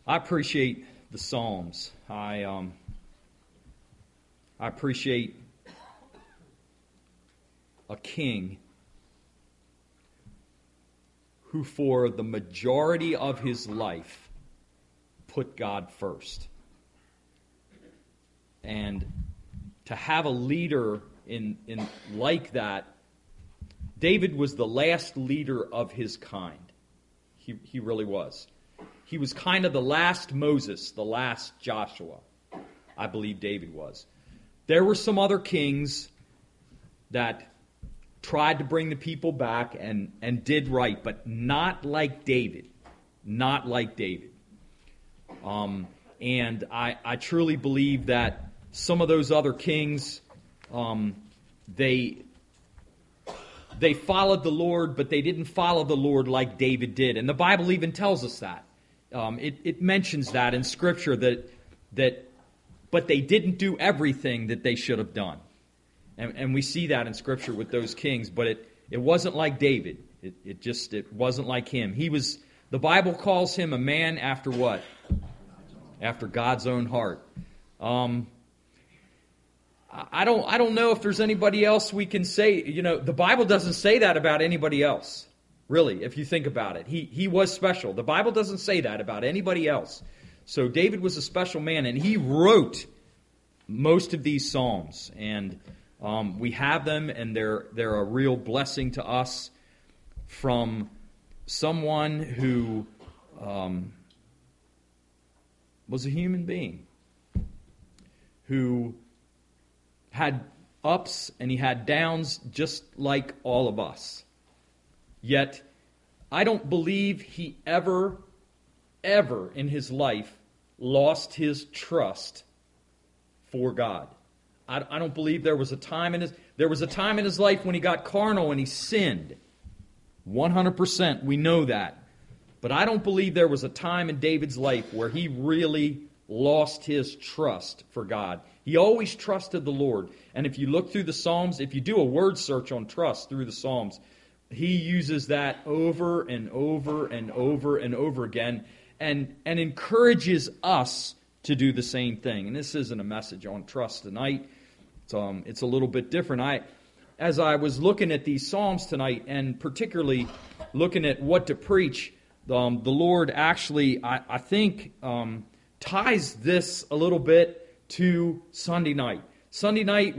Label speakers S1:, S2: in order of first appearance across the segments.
S1: I appreciate the Psalms. I appreciate a king who for the majority of his life put God first. And to have a leader in like that, David was the last leader of his kind. He really was. He was kind of the last Moses, the last Joshua. I believe David was. There were some other kings that tried to bring the people back and did right, but not like David. Not like David. And I truly believe that some of those other kings, they followed the Lord, but they didn't follow the Lord like David did. And the Bible even tells us that. It mentions that in Scripture that but they didn't do everything that they should have done. And we see that in Scripture with those kings, but it wasn't like David. It wasn't like him. The Bible calls him a man after what? After God's own heart. I don't know if there's anybody else we can say. The Bible doesn't say that about anybody else. Really, if you think about it. He was special. The Bible doesn't say that about anybody else. So David was a special man, and he wrote most of these Psalms. And we have them, and they're a real blessing to us from someone who was a human being, who had ups and he had downs just like all of us. Yet, I don't believe he ever in his life lost his trust for God. I don't believe there was a time in his life when he got carnal and he sinned. 100%, we know that. But I don't believe there was a time in David's life where he really lost his trust for God. He always trusted the Lord. And if you look through the Psalms, if you do a word search on trust through the Psalms, he uses that over and over and over and over again and encourages us to do the same thing. And this isn't a message on trust tonight. It's a little bit different. As I was looking at these Psalms tonight, and particularly looking at what to preach, the Lord actually, I think, ties this a little bit to Sunday night. Sunday night,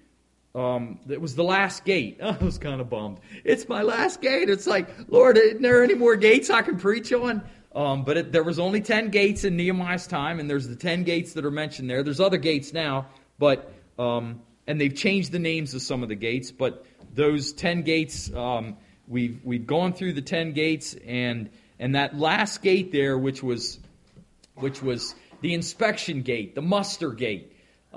S1: it was the last gate. I was kind of bummed. It's my last gate. It's like, Lord, isn't there any more gates I can preach on? But there was only 10 gates in Nehemiah's time, and there's the 10 gates that are mentioned there. There's other gates now, but and they've changed the names of some of the gates. But those 10 gates, we've gone through the 10 gates, and that last gate there, which was the inspection gate, the muster gate.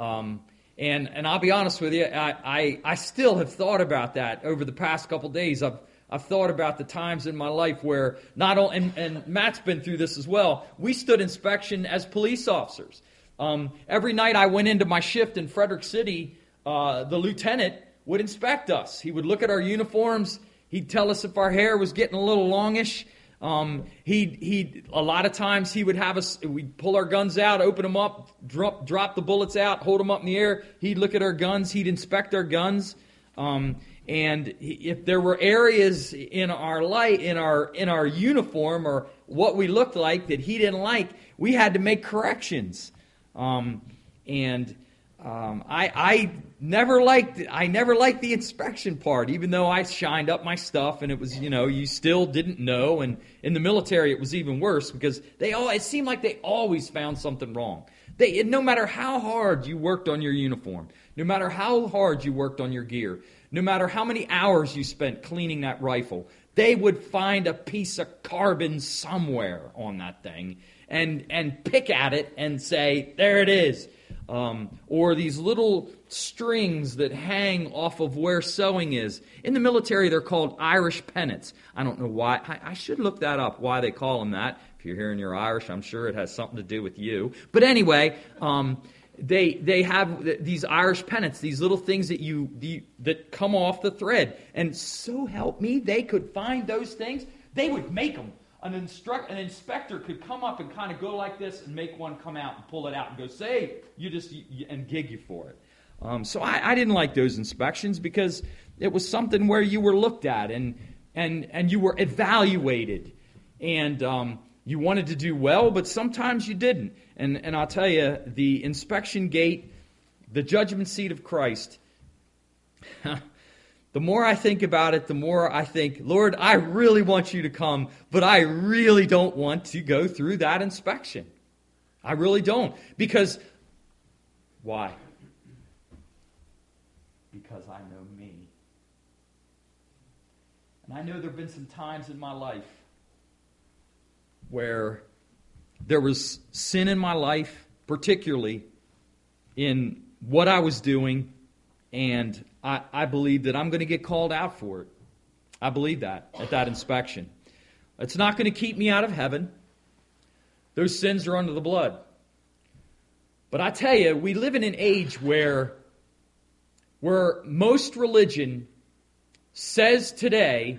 S1: And I'll be honest with you, I still have thought about that over the past couple days. I've thought about the times in my life where and Matt's been through this as well. We stood inspection as police officers. Every night I went into my shift in Frederick City, the lieutenant would inspect us. He would look at our uniforms. He'd tell us if our hair was getting a little longish. A lot of times he would have us, we'd pull our guns out, open them up, drop the bullets out, hold them up in the air. He'd look at our guns, he'd inspect our guns. And if there were areas in our uniform or what we looked like that he didn't like, we had to make corrections. I never liked the inspection part, even though I shined up my stuff and it was, you still didn't know. And in the military, it was even worse because it seemed like they always found something wrong. No matter how hard you worked on your uniform, no matter how hard you worked on your gear, no matter how many hours you spent cleaning that rifle, they would find a piece of carbon somewhere on that thing and pick at it and say, there it is. Or these little strings that hang off of where sewing is. In the military, they're called Irish pennants. I don't know why. I should look that up, why they call them that. If you're hearing you're Irish, I'm sure it has something to do with you. But anyway, they have these Irish pennants, these little things that come off the thread. And so help me, they could find those things. They would make them an inspector could come up and kind of go like this and make one come out and pull it out and go, say, and gig you for it. So I didn't like those inspections because it was something where you were looked at and you were evaluated. And you wanted to do well, but sometimes you didn't. And I'll tell you, the inspection gate, the judgment seat of Christ, the more I think about it, the more I think, Lord, I really want you to come, but I really don't want to go through that inspection. I really don't. Because, why? Because I know me. And I know there have been some times in my life where there was sin in my life, particularly in what I was doing, and I believe that I'm going to get called out for it. I believe that at that inspection. It's not going to keep me out of heaven. Those sins are under the blood. But I tell you, we live in an age where most religion says today,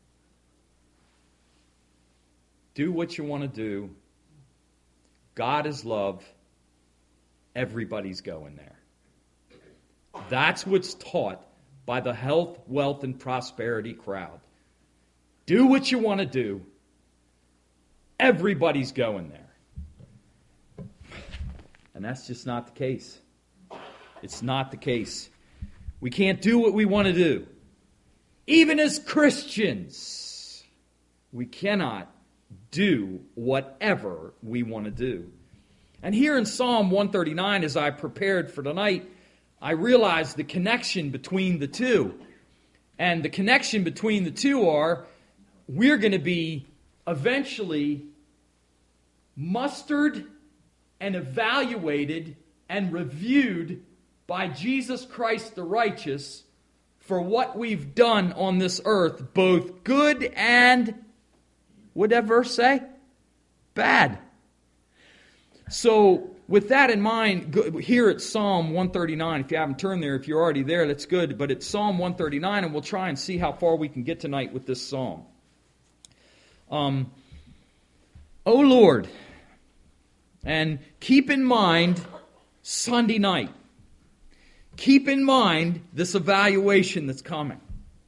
S1: do what you want to do. God is love. Everybody's going there. That's what's taught by the health, wealth, and prosperity crowd. Do what you want to do. Everybody's going there. And that's just not the case. It's not the case. We can't do what we want to do. Even as Christians, we cannot do whatever we want to do. And here in Psalm 139, as I prepared for tonight, I realized the connection between the two. And the connection between the two are, we're going to be eventually mustered and evaluated and reviewed by Jesus Christ the righteous for what we've done on this earth, both good and, what did that verse say? Bad. So, with that in mind, here at Psalm 139, if you haven't turned there, if you're already there, that's good. But it's Psalm 139, and we'll try and see how far we can get tonight with this psalm. O Lord, and keep in mind Sunday night. Keep in mind this evaluation that's coming.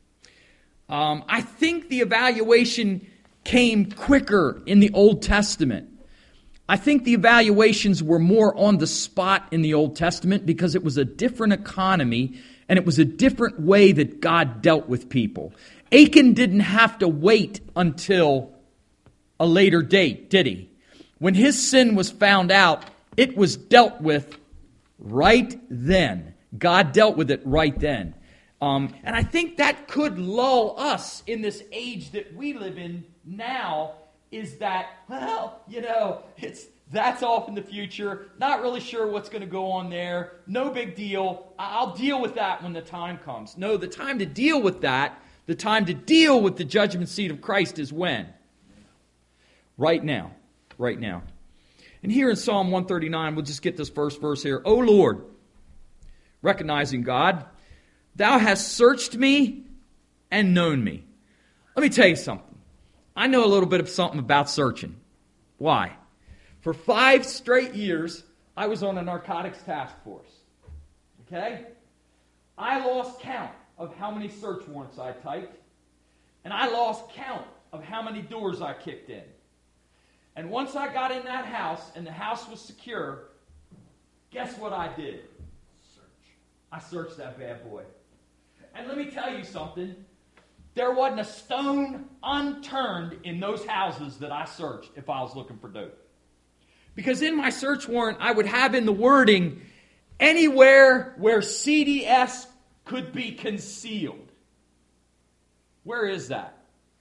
S1: I think the evaluation came quicker in the Old Testament. I think the evaluations were more on the spot in the Old Testament because it was a different economy and it was a different way that God dealt with people. Achan didn't have to wait until a later date, did he? When his sin was found out, it was dealt with right then. God dealt with it right then. And I think that could lull us in this age that we live in now, is that, well, that's off in the future. Not really sure what's going to go on there. No big deal. I'll deal with that when the time comes. No, the time to deal with that, the time to deal with the judgment seat of Christ is when? Right now. Right now. And here in Psalm 139, we'll just get this first verse here. O Lord, recognizing God, Thou hast searched me and known me. Let me tell you something. I know a little bit of something about searching. Why? For 5 straight years, I was on a narcotics task force. Okay? I lost count of how many search warrants I typed. And I lost count of how many doors I kicked in. And once I got in that house and the house was secure, guess what I did? I searched that bad boy. And let me tell you something. There wasn't a stone unturned in those houses that I searched if I was looking for dope. Because in my search warrant, I would have in the wording, anywhere where CDS could be concealed. Where is that?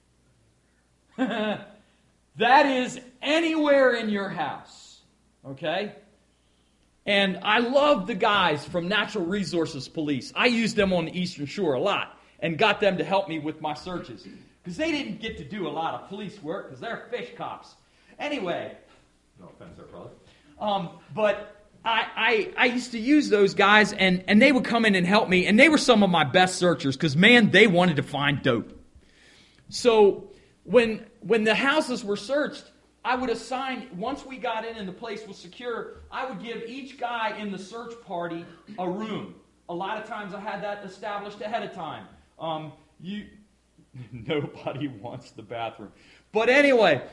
S1: That is anywhere in your house. Okay? And I love the guys from Natural Resources Police. I used them on the Eastern Shore a lot and got them to help me with my searches. Because they didn't get to do a lot of police work because they're fish cops. Anyway, no offense there, brother. But I used to use those guys and they would come in and help me. And they were some of my best searchers because, man, they wanted to find dope. So When the houses were searched, I would assign, once we got in and the place was secure, I would give each guy in the search party a room. A lot of times I had that established ahead of time. Nobody wants the bathroom. But anyway,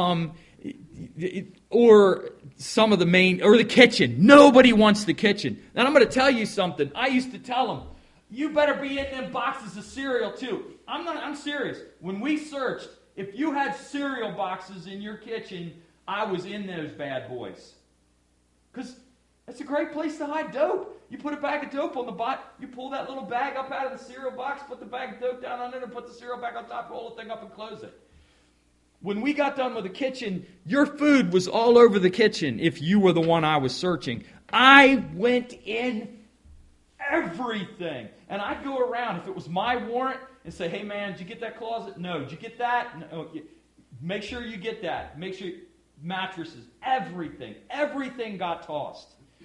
S1: or some of the main, or the kitchen. Nobody wants the kitchen. And I'm going to tell you something. I used to tell them, you better be in them boxes of cereal too. I'm serious. When we searched, if you had cereal boxes in your kitchen, I was in those bad boys. Because it's a great place to hide dope. You put a bag of dope on the bottom, you pull that little bag up out of the cereal box, put the bag of dope down on it, and put the cereal back on top, roll the thing up and close it. When we got done with the kitchen, your food was all over the kitchen if you were the one I was searching. I went in everything. And I'd go around, if it was my warrant, and say, hey man, did you get that closet? No. Did you get that? No. Make sure you get that. Make sure mattresses, everything. Everything got tossed.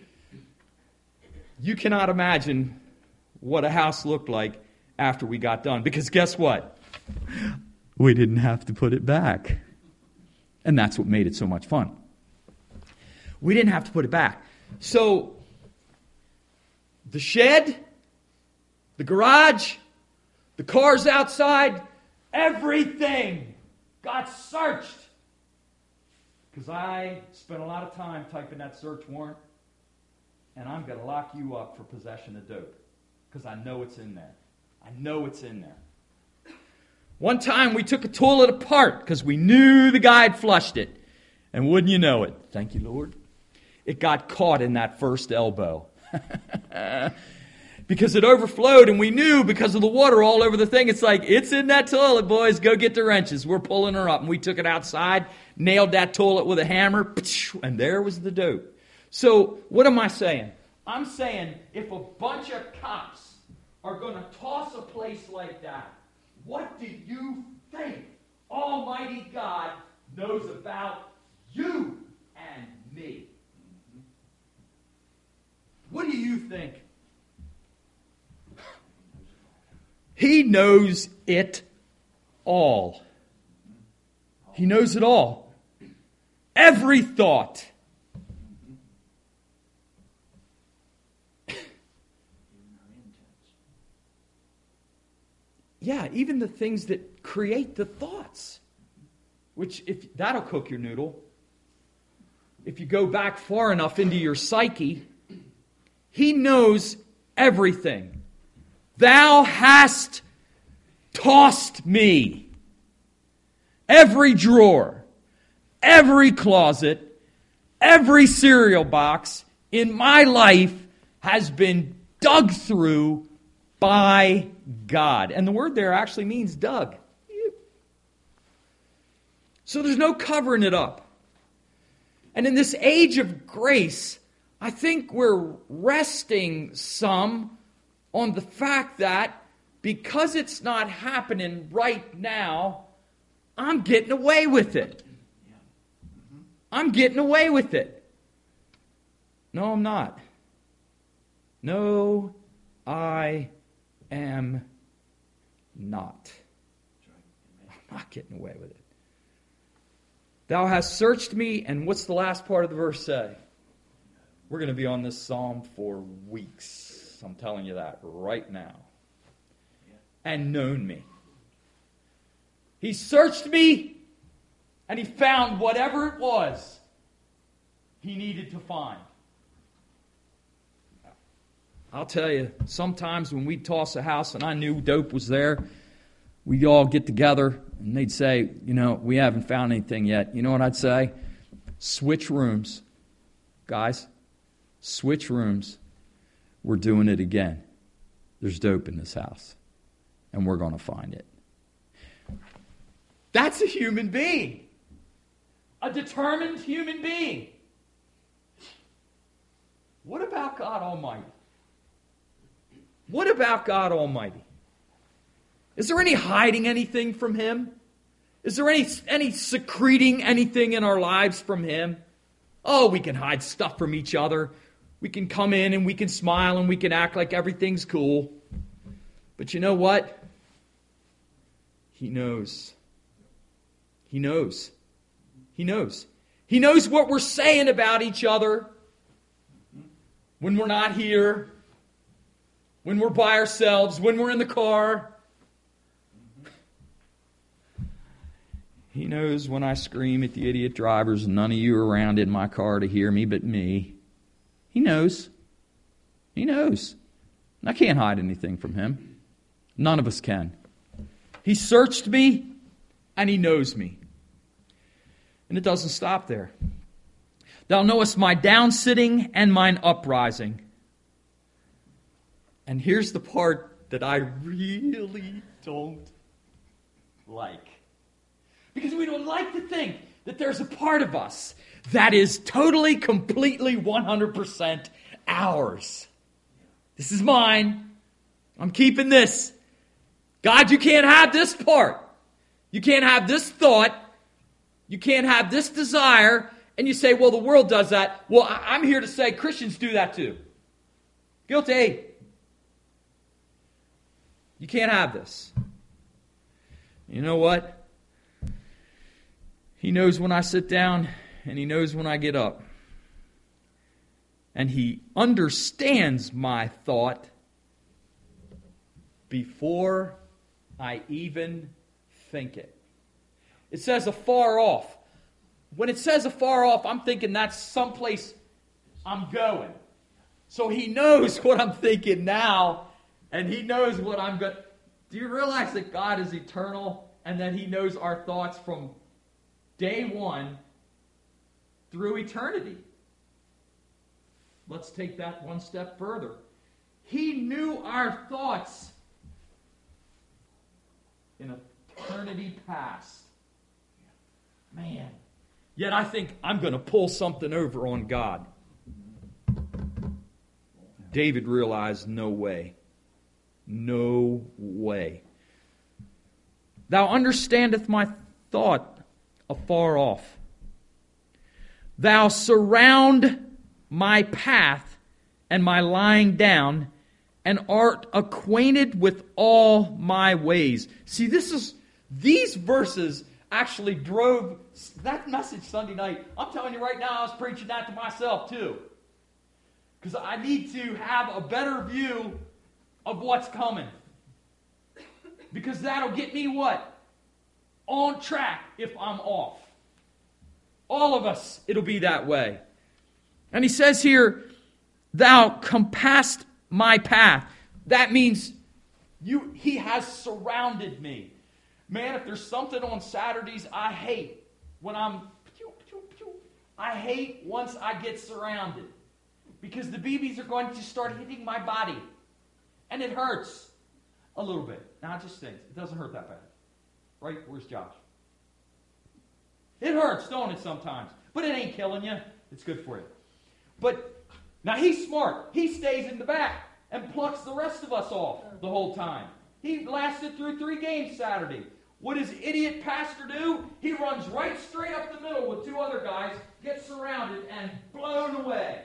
S1: You cannot imagine what a house looked like after we got done. Because guess what? We didn't have to put it back. And that's what made it so much fun. We didn't have to put it back. So, the shed, the garage, the cars outside, everything got searched. Because I spent a lot of time typing that search warrant. And I'm going to lock you up for possession of dope. Because I know it's in there. I know it's in there. One time we took a toilet apart because we knew the guy had flushed it. And wouldn't you know it, thank you, Lord, it got caught in that first elbow. Because it overflowed, and we knew because of the water all over the thing, it's like, it's in that toilet, boys, go get the wrenches. We're pulling her up. And we took it outside, nailed that toilet with a hammer, and there was the dope. So, what am I saying? I'm saying if a bunch of cops are going to toss a place like that, what do you think Almighty God knows about you and me? What do you think? He knows it all. He knows it all. Every thought. Yeah, even the things that create the thoughts. Which, if that'll cook your noodle. If you go back far enough into your psyche, He knows everything. Thou hast tossed me. Every drawer, every closet, every cereal box in my life has been dug through by God. And the word there actually means dug. So there's no covering it up. And in this age of grace, I think we're resting some on the fact that because it's not happening right now, I'm getting away with it. I'm getting away with it. No, I'm not. No, I am not. I'm not getting away with it. Thou hast searched me, and what's the last part of the verse say? We're going to be on this psalm for weeks. I'm telling you that right now. And known me. He searched me, and He found whatever it was He needed to find. I'll tell you, sometimes when we'd toss a house and I knew dope was there, we'd all get together and they'd say, we haven't found anything yet. You know what I'd say? Switch rooms. Guys, switch rooms. We're doing it again. There's dope in this house. And we're going to find it. That's a human being. A determined human being. What about God Almighty? What about God Almighty? Is there any hiding anything from Him? Is there any secreting anything in our lives from Him? Oh, we can hide stuff from each other. We can come in and we can smile and we can act like everything's cool. But you know what? He knows. He knows. He knows. He knows what we're saying about each other when we're not here, when we're by ourselves, when we're in the car. He knows when I scream at the idiot drivers and none of you are around in my car to hear me but me. He knows. He knows. I can't hide anything from Him. None of us can. He searched me and He knows me. And it doesn't stop there. Thou knowest my downsitting and mine uprising. And here's the part that I really don't like. Because we don't like to think that there's a part of us that is totally, completely, 100% ours. This is mine. I'm keeping this. God, you can't have this part. You can't have this thought. You can't have this desire. And you say, well, the world does that. Well, I'm here to say Christians do that too. Guilty. You can't have this. You know what? He knows when I sit down and He knows when I get up. And He understands my thought before I even think it. It says afar off. When it says afar off, I'm thinking that's someplace I'm going. So He knows what I'm thinking now, and He knows what I'm going. Do you realize that God is eternal and that He knows our thoughts from day one through eternity? Let's take that one step further. He knew our thoughts in eternity past. Man. Yet I think I'm going to pull something over on God. David realized, no way. No way. Thou understandest my thought afar off. Thou surround my path and my lying down, and art acquainted with all my ways. See, these verses actually drove that message Sunday night. I'm telling you right now, I was preaching that to myself too. Because I need to have a better view of what's coming. Because that'll get me what? On track if I'm off. All of us, it'll be that way. And he says here, thou compassed my path. That means He has surrounded me. Man, if there's something on Saturdays I hate when I hate once I get surrounded. Because the BBs are going to start hitting my body. And it hurts a little bit. Now it just stings. It doesn't hurt that bad. Right? Where's Josh? It hurts, don't it, sometimes? But it ain't killing you. It's good for you. But now he's smart. He stays in the back and plucks the rest of us off the whole time. He lasted through 3 games Saturday. What does idiot pastor do? He runs right straight up the middle with 2 other guys, gets surrounded, and blown away.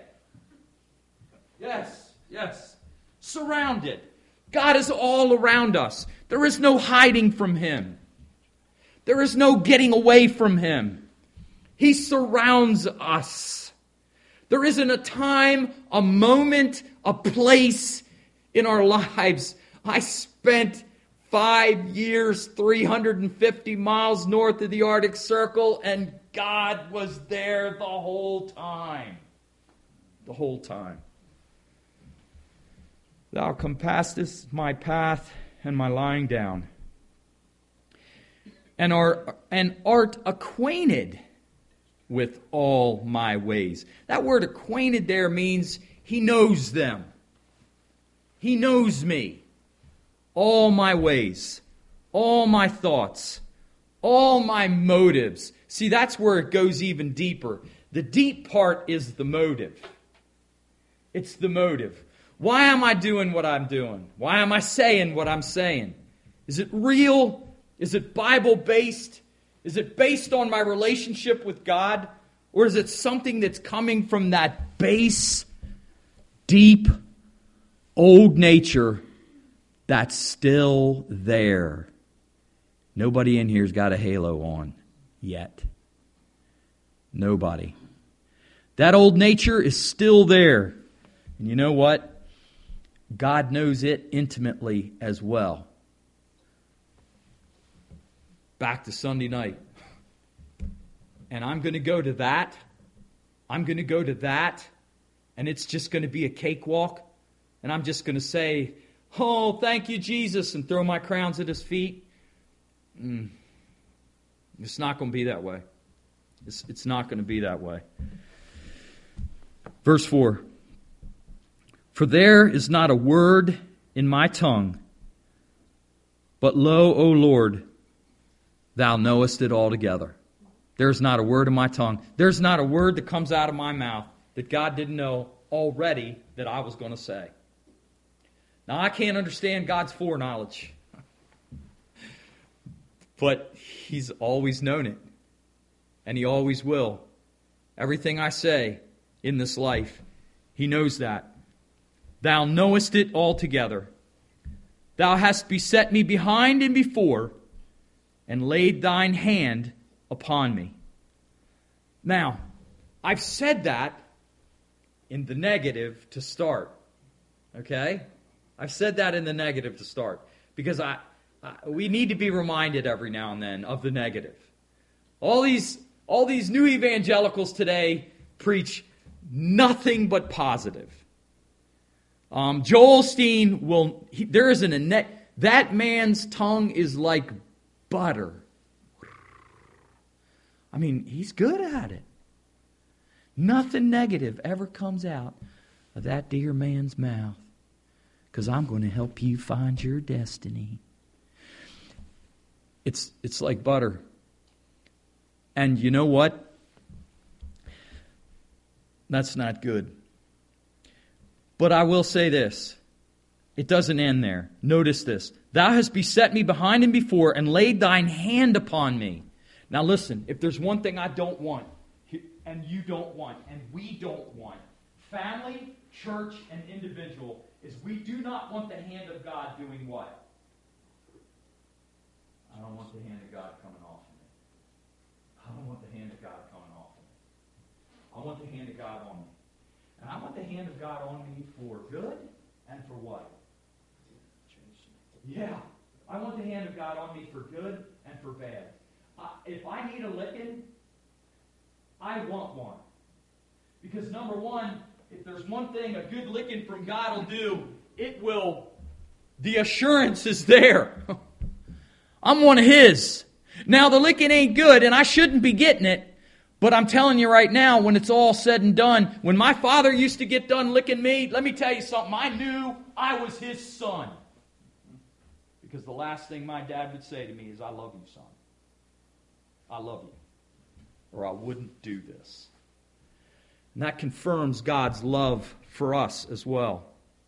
S1: Yes. Surrounded. God is all around us. There is no hiding from Him. There is no getting away from Him. He surrounds us. There isn't a time, a moment, a place in our lives. I spent 5 years, 350 miles north of the Arctic Circle, and God was there the whole time. The whole time. Thou compassest my path and my lying down, and art acquainted with all my ways. That word acquainted there means He knows them. He knows me. All my ways, all my thoughts, all my motives. See, that's where it goes even deeper. The deep part is the motive. It's the motive. Why am I doing what I'm doing? Why am I saying what I'm saying? Is it real? Is it Bible-based? Is it based on my relationship with God? Or is it something that's coming from that base, deep, old nature that's still there? Nobody in here's got a halo on. yet. Nobody. That old nature is still there. And you know what? God knows it intimately as well. Back to Sunday night. And I'm going to go to that. I'm going to go to that. And it's just going to be a cakewalk. And I'm just going to say, oh, thank you, Jesus, and throw my crowns at His feet. It's not going to be that way. It's not going to be that way. Verse 4. For there is not a word in my tongue, but lo, O Lord, Thou knowest it altogether. There's not a word in my tongue. There's not a word that comes out of my mouth that God didn't know already that I was going to say. Now, I can't understand God's foreknowledge, but He's always known it, and He always will. Everything I say in this life, He knows that. Thou knowest it altogether. Thou hast beset me behind and before, and laid Thine hand upon me. Now, I've said that in the negative to start. Okay? I've said that in the negative to start. Because we need to be reminded every now and then of the negative. All these new evangelicals today preach nothing but positive. Joel Osteen there isn't a net. That man's tongue is like butter. I mean, he's good at it. Nothing negative ever comes out of that dear man's mouth. Because I'm going to help you find your destiny. It's like butter. And you know what? That's not good. But I will say this. It doesn't end there. Notice this. Thou hast beset me behind and before, and laid Thine hand upon me. Now listen, if there's one thing I don't want, and you don't want, and we don't want, family, church, and individual, is we do not want the hand of God doing what? I don't want the hand of God coming off of me. I don't want the hand of God coming off of me. I want the hand of God on me. And I want the hand of God on me for good and for what? Yeah. I want the hand of God on me for good and for bad. If I need a licking, I want one. Because number one, if there's one thing a good licking from God will do, the assurance is there. I'm one of His. Now the licking ain't good and I shouldn't be getting it, but I'm telling you right now, when it's all said and done, when my father used to get done licking me, let me tell you something, I knew I was his son. Because the last thing my dad would say to me is, I love you, son. I love you. Or I wouldn't do this. And that confirms God's love for us as well.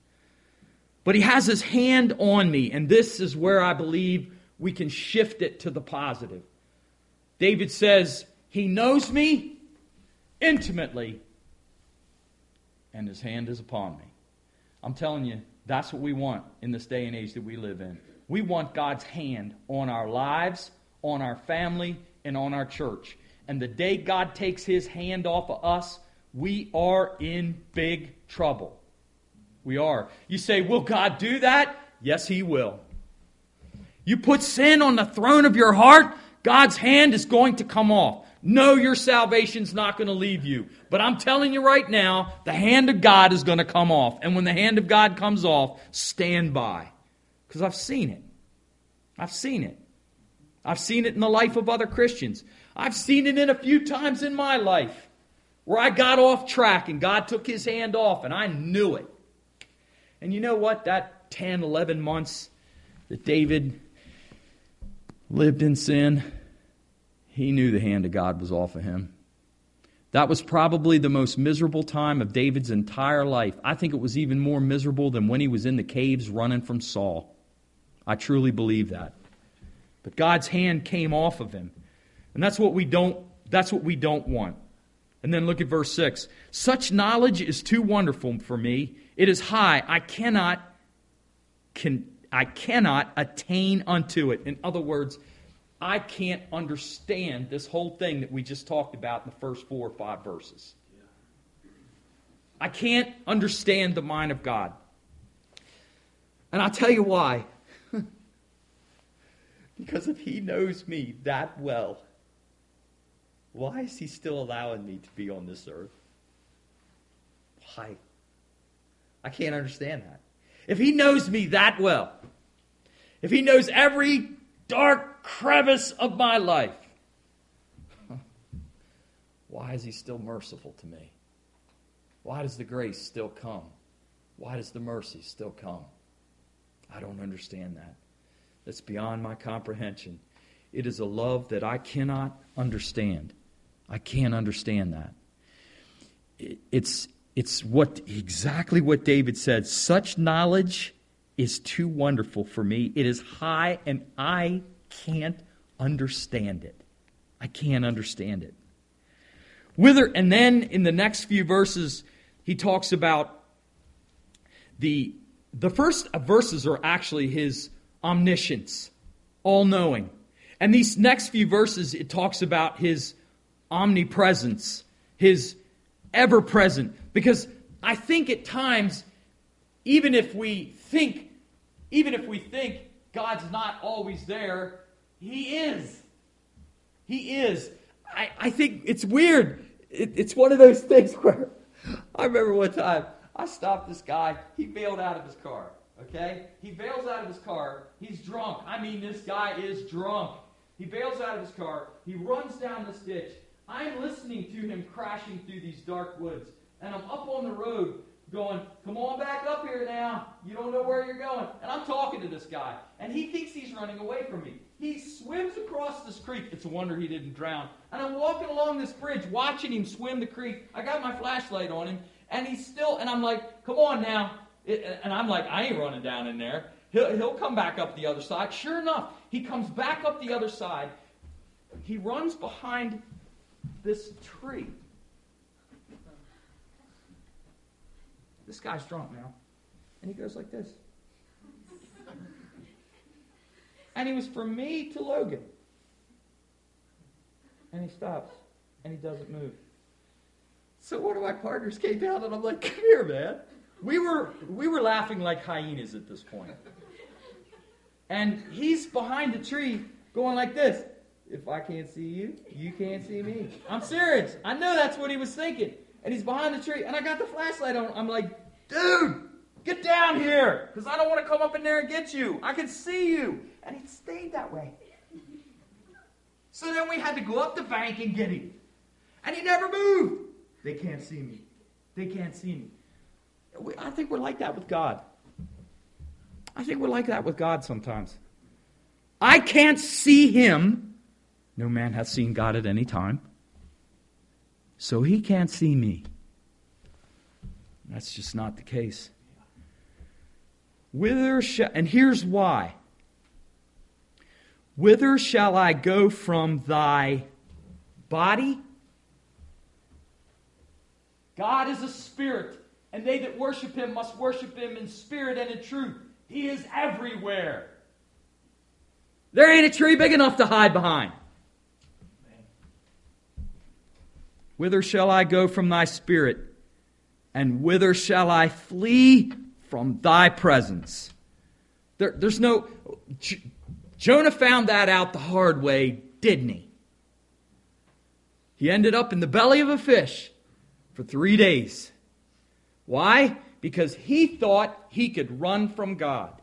S1: But He has His hand on me, and this is where I believe we can shift it to the positive. David says, He knows me intimately, and His hand is upon me. I'm telling you, that's what we want in this day and age that we live in. We want God's hand on our lives, on our family, and on our church. And the day God takes His hand off of us, we are in big trouble. We are. You say, will God do that? Yes, He will. You put sin on the throne of your heart, God's hand is going to come off. No, your salvation's not going to leave you. But I'm telling you right now, the hand of God is going to come off. And when the hand of God comes off, stand by. Because I've seen it. I've seen it. I've seen it in the life of other Christians. I've seen it in a few times in my life where I got off track and God took His hand off and I knew it. And you know what? That 10, 11 months that David lived in sin, he knew the hand of God was off of him. That was probably the most miserable time of David's entire life. I think it was even more miserable than when he was in the caves running from Saul. I truly believe that. But God's hand came off of him. And that's what we don't want. And then look at verse 6. Such knowledge is too wonderful for me. It is high. I cannot attain unto it. In other words, I can't understand this whole thing that we just talked about in the first 4 or 5 verses. I can't understand the mind of God. And I'll tell you why. Because if He knows me that well, why is He still allowing me to be on this earth? Why? I can't understand that. If He knows me that well, if He knows every dark crevice of my life, why is He still merciful to me? Why does the grace still come? Why does the mercy still come? I don't understand that. That's beyond my comprehension. It is a love that I cannot understand. I can't understand that. It's exactly what David said. Such knowledge is too wonderful for me. It is high and I can't understand it. I can't understand it. And then in the next few verses, he talks about the first verses are actually his omniscience, all-knowing. And these next few verses, it talks about his omnipresence, his ever-present. Because I think at times, even if we think God's not always there, He is. He is. I think it's weird. It's one of those things where I remember one time I stopped this guy. He bailed out of his car. Okay? He bails out of his car. He's drunk. I mean, this guy is drunk. He bails out of his car. He runs down this ditch. I'm listening to him crashing through these dark woods. And I'm up on the road going, come on back up here now. You don't know where you're going. And I'm talking to this guy. And he thinks he's running away from me. He swims across this creek. It's a wonder he didn't drown. And I'm walking along this bridge watching him swim the creek. I got my flashlight on him. And and I'm like, come on now. And I'm like, I ain't running down in there. He'll come back up the other side. Sure enough, he comes back up the other side. He runs behind this tree. This guy's drunk now. And he goes like this. And he was from me to Logan. And he stops. And he doesn't move. So one of my partners came down and I'm like, come here, man. We were laughing like hyenas at this point. And he's behind the tree going like this. If I can't see you, you can't see me. I'm serious. I know that's what he was thinking. And he's behind the tree. And I got the flashlight on. I'm like, dude, get down here. Because I don't want to come up in there and get you. I can see you. And he stayed that way. So then we had to go up the bank and get him. And he never moved. They can't see me. They can't see me. I think we're like that with God. I think we're like that with God sometimes. I can't see Him. No man hath seen God at any time. So He can't see me. That's just not the case. And here's why. Whither shall I go from thy body? God is a spirit, and they that worship Him must worship Him in spirit and in truth. He is everywhere. There ain't a tree big enough to hide behind. Whither shall I go from thy spirit? And whither shall I flee from thy presence? There's no... Jonah found that out the hard way, didn't he? He ended up in the belly of a fish for 3 days. Why? Because he thought he could run from God.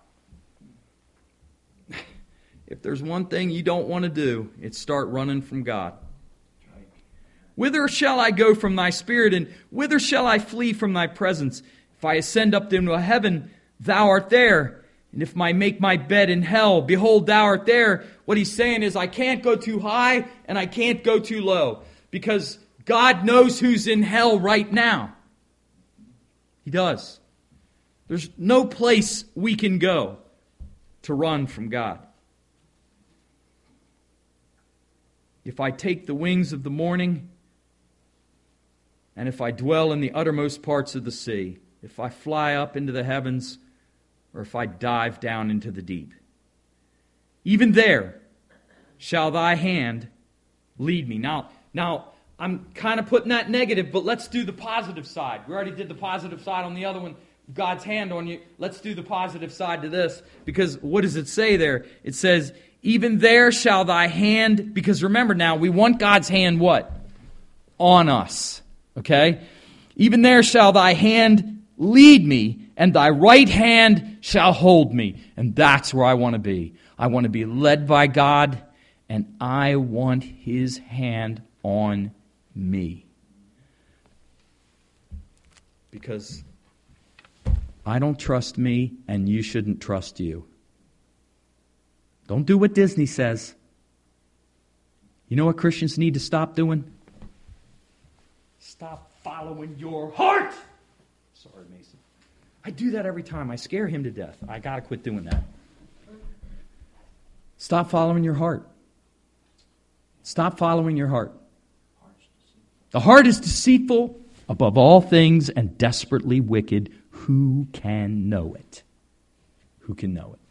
S1: If there's one thing you don't want to do, it's start running from God. Whither shall I go from thy spirit, and whither shall I flee from thy presence? If I ascend up into heaven, thou art there. And if I make my bed in hell, behold, thou art there. What he's saying is, I can't go too high and I can't go too low. Because God knows who's in hell right now. He does. There's no place we can go to run from God. If I take the wings of the morning, and if I dwell in the uttermost parts of the sea, if I fly up into the heavens, or if I dive down into the deep, even there, shall thy hand lead me. Now, I'm kind of putting that negative, but let's do the positive side. We already did the positive side on the other one, God's hand on you. Let's do the positive side to this, because what does it say there? It says, even there shall thy hand, because remember now, we want God's hand what? On us. Okay? Even there shall thy hand lead me, and thy right hand shall hold me. And that's where I want to be. I want to be led by God, and I want His hand on me. Because I don't trust me, and you shouldn't trust you. Don't do what Disney says. You know what Christians need to stop doing? Stop following your heart. Sorry, Mason. I do that every time. I scare him to death. I got to quit doing that. Stop following your heart. Stop following your heart. The heart is deceitful above all things and desperately wicked. Who can know it? Who can know it?